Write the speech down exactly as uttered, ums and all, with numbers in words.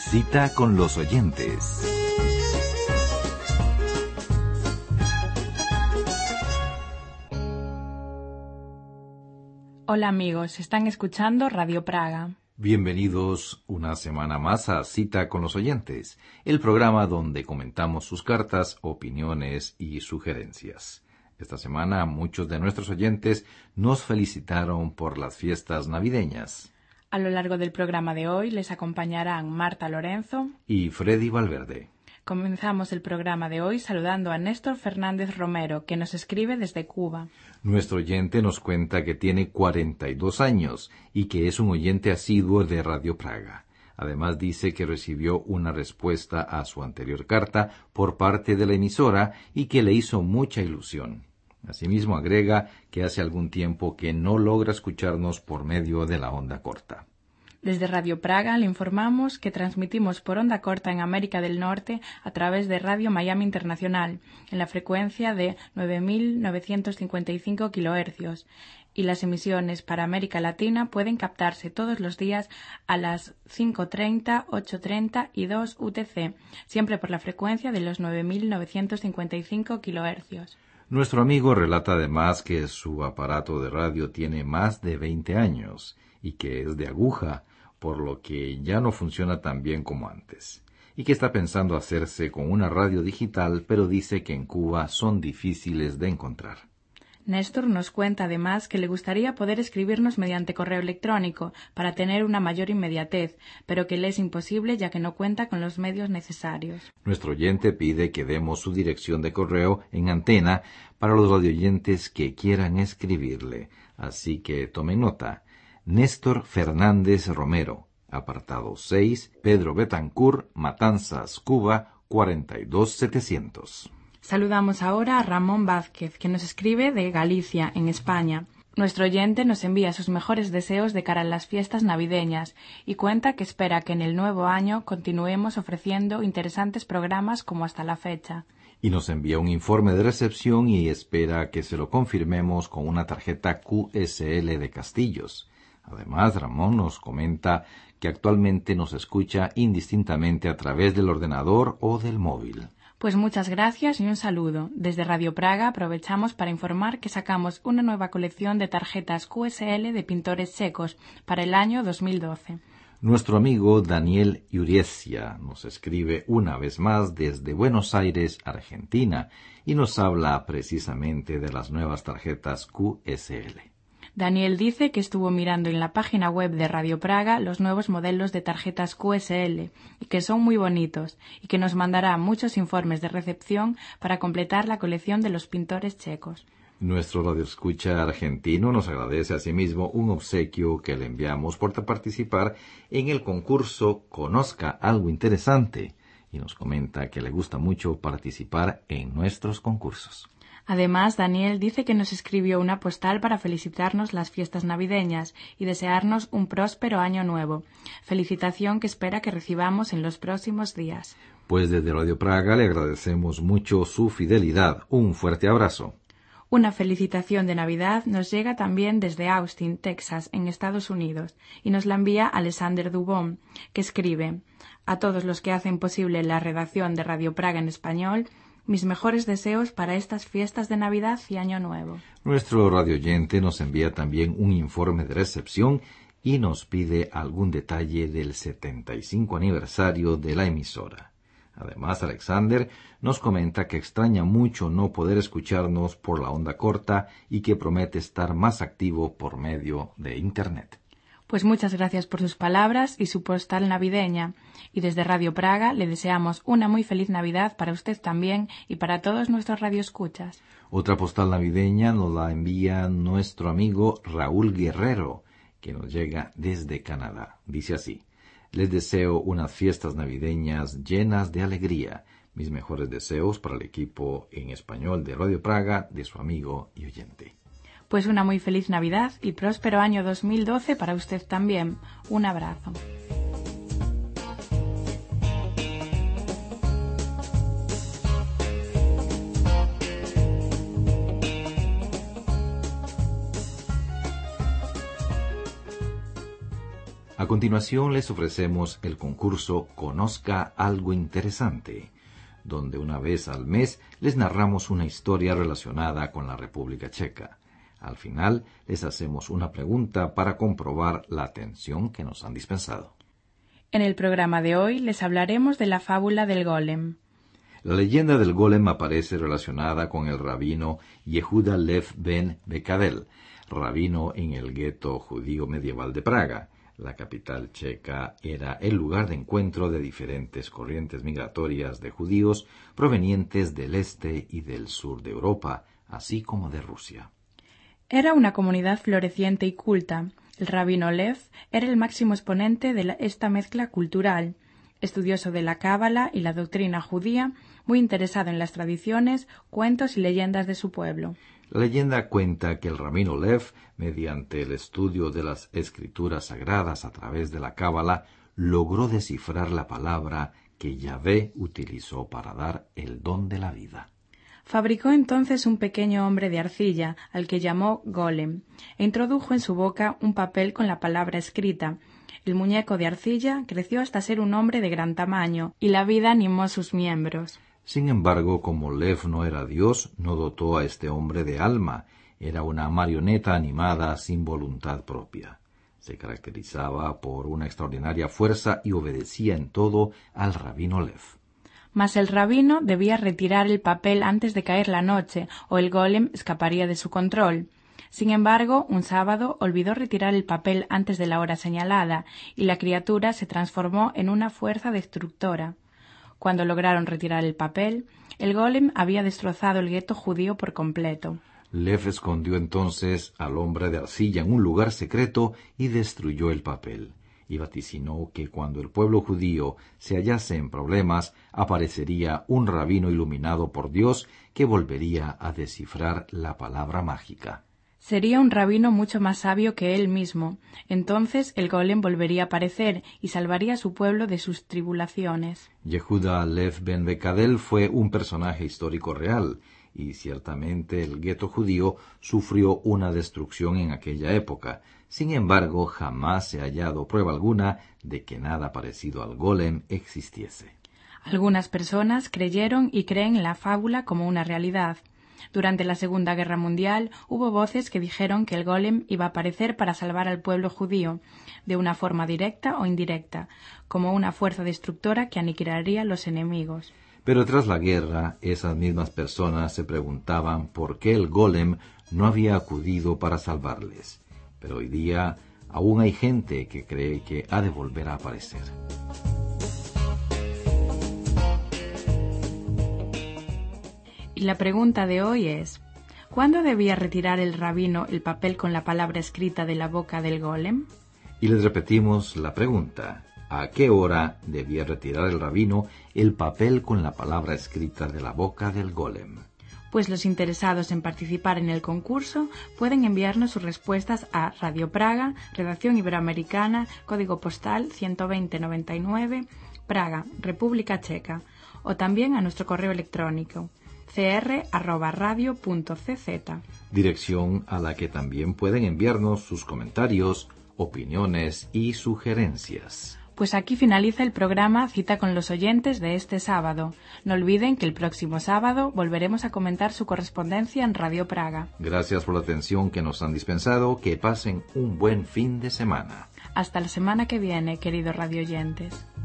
Cita con los oyentes. Hola amigos, están escuchando Radio Praga. Bienvenidos una semana más a Cita con los oyentes, el programa donde comentamos sus cartas, opiniones y sugerencias. Esta semana muchos de nuestros oyentes nos felicitaron por las fiestas navideñas. A lo largo del programa de hoy les acompañarán Marta Lorenzo y Freddy Valverde. Comenzamos el programa de hoy saludando a Néstor Fernández Romero, que nos escribe desde Cuba. Nuestro oyente nos cuenta que tiene cuarenta y dos años y que es un oyente asiduo de Radio Praga. Además dice que recibió una respuesta a su anterior carta por parte de la emisora y que le hizo mucha ilusión. Asimismo agrega que hace algún tiempo que no logra escucharnos por medio de la onda corta. Desde Radio Praga le informamos que transmitimos por onda corta en América del Norte a través de Radio Miami Internacional, en la frecuencia de nueve mil novecientos cincuenta y cinco kilohercios, y las emisiones para América Latina pueden captarse todos los días a las cinco treinta, ocho treinta y dos U T C, siempre por la frecuencia de los nueve mil novecientos cincuenta y cinco kilohercios. Nuestro amigo relata además que su aparato de radio tiene más de veinte años y que es de aguja, por lo que ya no funciona tan bien como antes, y que está pensando hacerse con una radio digital, pero dice que en Cuba son difíciles de encontrar. Néstor nos cuenta además que le gustaría poder escribirnos mediante correo electrónico para tener una mayor inmediatez, pero que le es imposible ya que no cuenta con los medios necesarios. Nuestro oyente pide que demos su dirección de correo en antena para los radioyentes que quieran escribirle, así que tomen nota. Néstor Fernández Romero, apartado seis, Pedro Betancourt, Matanzas, Cuba, cuarenta y dos setecientos. Saludamos ahora a Ramón Vázquez, que nos escribe de Galicia, en España. Nuestro oyente nos envía sus mejores deseos de cara a las fiestas navideñas y cuenta que espera que en el nuevo año continuemos ofreciendo interesantes programas como hasta la fecha. Y nos envía un informe de recepción y espera que se lo confirmemos con una tarjeta Q S L de Castillos. Además, Ramón nos comenta que actualmente nos escucha indistintamente a través del ordenador o del móvil. Pues muchas gracias y un saludo. Desde Radio Praga aprovechamos para informar que sacamos una nueva colección de tarjetas Q S L de pintores checos para el año dos mil doce. Nuestro amigo Daniel Uriesia nos escribe una vez más desde Buenos Aires, Argentina, y nos habla precisamente de las nuevas tarjetas Q S L. Daniel dice que estuvo mirando en la página web de Radio Praga los nuevos modelos de tarjetas Q S L y que son muy bonitos y que nos mandará muchos informes de recepción para completar la colección de los pintores checos. Nuestro radioescucha argentino nos agradece asimismo un obsequio que le enviamos por participar en el concurso Conozca algo interesante y nos comenta que le gusta mucho participar en nuestros concursos. Además, Daniel dice que nos escribió una postal para felicitarnos las fiestas navideñas y desearnos un próspero año nuevo. Felicitación que espera que recibamos en los próximos días. Pues desde Radio Praga le agradecemos mucho su fidelidad. Un fuerte abrazo. Una felicitación de Navidad nos llega también desde Austin, Texas, en Estados Unidos, y nos la envía Alexander Dubón, que escribe: a todos los que hacen posible la redacción de Radio Praga en español, mis mejores deseos para estas fiestas de Navidad y Año Nuevo. Nuestro radioyente nos envía también un informe de recepción y nos pide algún detalle del setenta y cinco aniversario de la emisora. Además, Alexander nos comenta que extraña mucho no poder escucharnos por la onda corta y que promete estar más activo por medio de Internet. Pues muchas gracias por sus palabras y su postal navideña. Y desde Radio Praga le deseamos una muy feliz Navidad para usted también y para todos nuestros radioescuchas. Otra postal navideña nos la envía nuestro amigo Raúl Guerrero, que nos llega desde Canadá. Dice así: les deseo unas fiestas navideñas llenas de alegría. Mis mejores deseos para el equipo en español de Radio Praga, de su amigo y oyente. Pues una muy feliz Navidad y próspero año dos mil doce para usted también. Un abrazo. A continuación les ofrecemos el concurso Conozca algo interesante, donde una vez al mes les narramos una historia relacionada con la República Checa. Al final les hacemos una pregunta para comprobar la atención que nos han dispensado. En el programa de hoy les hablaremos de la fábula del golem. La leyenda del golem aparece relacionada con el rabino Yehuda Lev ben Bekadel, rabino en el gueto judío medieval de Praga. La capital checa era el lugar de encuentro de diferentes corrientes migratorias de judíos provenientes del este y del sur de Europa, así como de Rusia. Era una comunidad floreciente y culta. El rabino Lev era el máximo exponente de la, esta mezcla cultural, estudioso de la cábala y la doctrina judía, muy interesado en las tradiciones, cuentos y leyendas de su pueblo. La leyenda cuenta que el rabino Lev, mediante el estudio de las escrituras sagradas a través de la cábala, logró descifrar la palabra que Yahvé utilizó para dar el don de la vida. Fabricó entonces un pequeño hombre de arcilla, al que llamó golem, e introdujo en su boca un papel con la palabra escrita. El muñeco de arcilla creció hasta ser un hombre de gran tamaño, y la vida animó sus miembros. Sin embargo, como Lev no era Dios, no dotó a este hombre de alma. Era una marioneta animada sin voluntad propia. Se caracterizaba por una extraordinaria fuerza y obedecía en todo al rabino Lev. Mas el rabino debía retirar el papel antes de caer la noche, o el golem escaparía de su control. Sin embargo, un sábado olvidó retirar el papel antes de la hora señalada, y la criatura se transformó en una fuerza destructora. Cuando lograron retirar el papel, el golem había destrozado el gueto judío por completo. Lev escondió entonces al hombre de arcilla en un lugar secreto y destruyó el papel. Y vaticinó que cuando el pueblo judío se hallase en problemas, aparecería un rabino iluminado por Dios que volvería a descifrar la palabra mágica. Sería un rabino mucho más sabio que él mismo. Entonces el golem volvería a aparecer y salvaría a su pueblo de sus tribulaciones. Yehuda Lev ben Bekadel fue un personaje histórico real, y ciertamente el gueto judío sufrió una destrucción en aquella época. Sin embargo, jamás se ha hallado prueba alguna de que nada parecido al golem existiese. Algunas personas creyeron y creen en la fábula como una realidad. Durante la Segunda Guerra Mundial hubo voces que dijeron que el golem iba a aparecer para salvar al pueblo judío, de una forma directa o indirecta, como una fuerza destructora que aniquilaría a los enemigos. Pero tras la guerra, esas mismas personas se preguntaban por qué el golem no había acudido para salvarles. Pero hoy día aún hay gente que cree que ha de volver a aparecer. Y la pregunta de hoy es, ¿cuándo debía retirar el rabino el papel con la palabra escrita de la boca del golem? Y les repetimos la pregunta, ¿a qué hora debía retirar el rabino el papel con la palabra escrita de la boca del golem? Pues los interesados en participar en el concurso pueden enviarnos sus respuestas a Radio Praga, Redacción Iberoamericana, Código Postal ciento veinte noventa y nueve, Praga, República Checa, o también a nuestro correo electrónico c r arroba radio punto c z. Dirección a la que también pueden enviarnos sus comentarios, opiniones y sugerencias. Pues aquí finaliza el programa Cita con los oyentes de este sábado. No olviden que el próximo sábado volveremos a comentar su correspondencia en Radio Praga. Gracias por la atención que nos han dispensado. Que pasen un buen fin de semana. Hasta la semana que viene, queridos radioyentes.